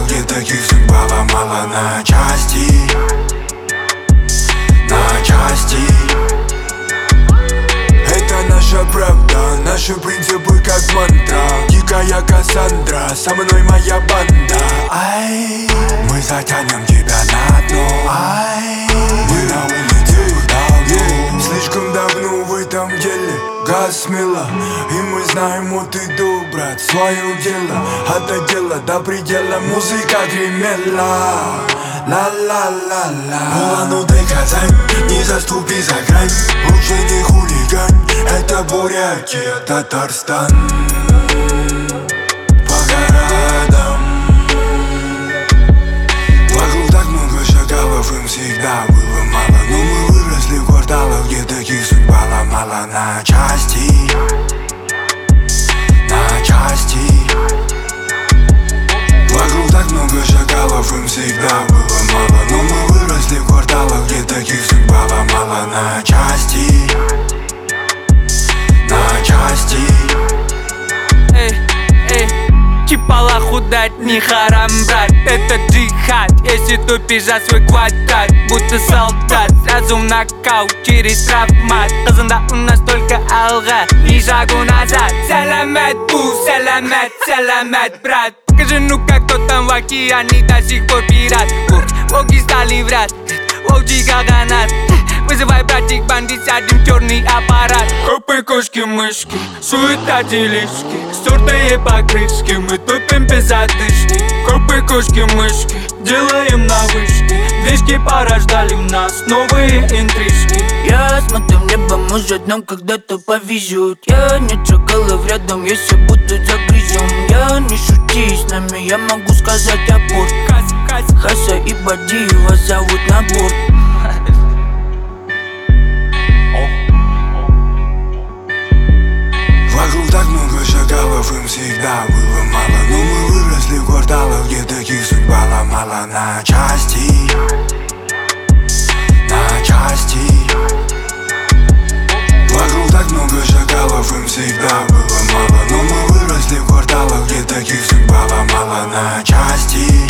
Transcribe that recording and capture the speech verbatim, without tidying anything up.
где таких судьба ломала на части, на части. Это наша правда, наши принципы как мантра. Дикая Кассандра, со мной моя банда. Ай, мы затянем тебя на дно. Ай, мы на улице давно, слишком давно в этом деле. Газ смело, и мы знаем от и до, брат, свое дело. Это дело до предела, музыка гремела. Ла-ла-ла-ла. Улан-Удэ, Казань, не заступи за грань. Лучше не хулигань, это Бурятия, Татарстан. По городам вокруг так много шакалов, им всегда было мало. Но мы выросли в кварталах, где таких судьба ломала на части, на части. Вокруг так много шакалов, им всегда было мало. Но мы выросли в кварталах, где таких судьба ломала на части, на части. Эй, эй, чипала худать не харам, брат. Это джихад, если тупишь за свой квадрат. Будто солдат, сразу в нокаут через травмат. Казанда у нас только алга, ни шагу назад. Саламат, бу, саламат, саламат, брат. Скажи, ну как кто там в океане до сих пор пират? Волки стали врать, волчий гаганат. Вызывай, братик, бандит, сядем в черный аппарат. Копы, кошки, мышки, суета, делишки, стертые покрышки, мы тупим без одышки. Копы, кошки, мышки, делаем на вышке. Движки порождали в нас новые интрижки. Я смотрю в небо, может нам когда-то повезет. Я не шакалов рядом, если будут загрызем. Я не шути с нами, я могу сказать апорт. Хаса и Бадиева зовут на борт. Вокруг так много шакалов, им всегда было мало. Но мы выросли в кварталах, где таких судьба ломала на части, на части. Вокруг так много шакалов, им всегда было мало. Но мы выросли в кварталах, где таких судьба ломала на части.